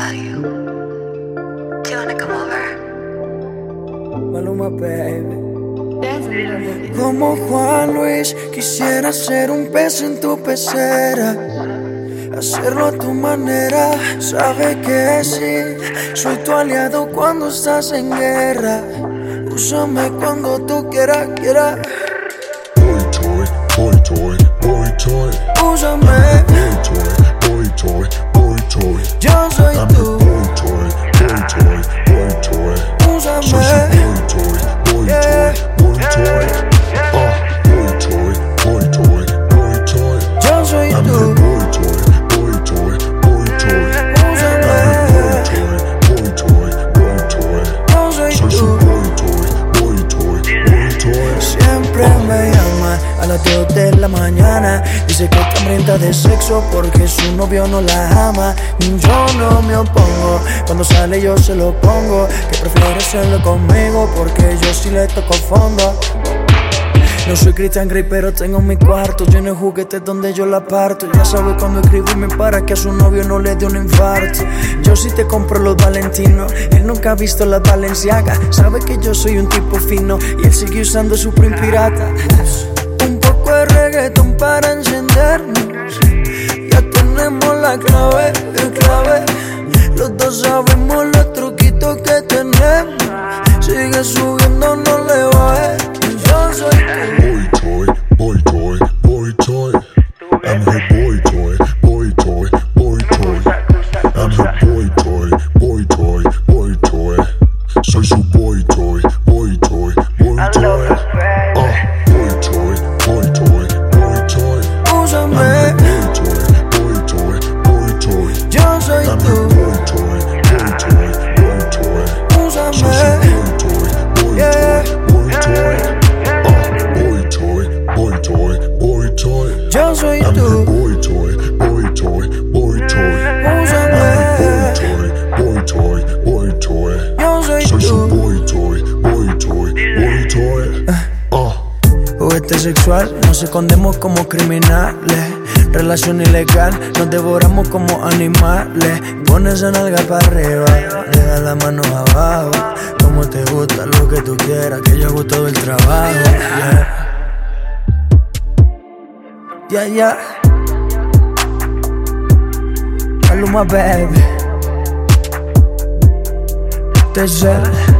you. Do you wanna come over? Maluma, baby. Como Juan Luis, quisiera ser un pez en tu pecera, hacerlo a tu manera. Sabe que sí, soy tu aliado cuando estás en guerra. Úsame cuando tú quieras, quieras. Boy toy, boy toy, boy toy. Úsame. Boy toy, boy toy, boy toy. Yo soy I'm tú. boy toy, boy toy, boy toy. Úsame. Soy su boy toy, boy Yeah. toy, boy toy. Boy toy, boy toy, boy toy. Yo soy I'm tú. boy toy, boy toy, boy toy. Úsame. Boy toy, boy toy, boy toy. Yo soy Soy su tú. boy toy, boy toy, boy toy. Siempre me llama a las 2 de la mañana. Dice que está hambrienta de sexo porque su novio no la ama. Yo no me opongo, cuando sale yo se lo pongo. Que prefiere hacerlo conmigo porque yo sí le toco fondo. No soy Christian Grey, pero tengo mi cuarto lleno de juguetes donde yo la parto. Ya sabe cuando escribirme para que a su novio no le dé un infarto. Yo sí te compro los Valentinos, él nunca ha visto las Balenciaga. Sabe que yo soy un tipo fino y él sigue usando su print pirata. Un poco de reggaeton para encendernos. Ya tenemos la clave, clave. Los dos sabemos los truquitos que tenemos. Sigue subiendo, no le bajes. Yo soy tú. Boy toy, boy toy, boy toy. I'm her boy toy, boy toy, boy toy. I'm her boy toy, boy toy, boy toy. Soy su boy toy, boy toy, boy toy. Boy toy, boy toy, boy toy. Úsame. I'm her boy toy, boy toy, boy toy. Yo soy I'm tú. her boy toy, boy toy, boy toy. Soy su Úsame. boy toy, boy Yeah. toy, boy toy. Boy toy, boy toy, boy toy. Yo soy I'm her tú. boy toy, boy toy, boy toy. Úsame. Boy toy, boy toy. Yo soy Soy su tú. boy toy, boy toy, boy toy. Juguete sexual, nos escondemos como criminales. Relación ilegal, nos devoramos como animales. Pon esa nalga para arriba, le da la mano abajo. Como te gusta, lo que tú quieras, que yo hago todo el trabajo. Yeah, yeah. Maluma, baby. Te sé.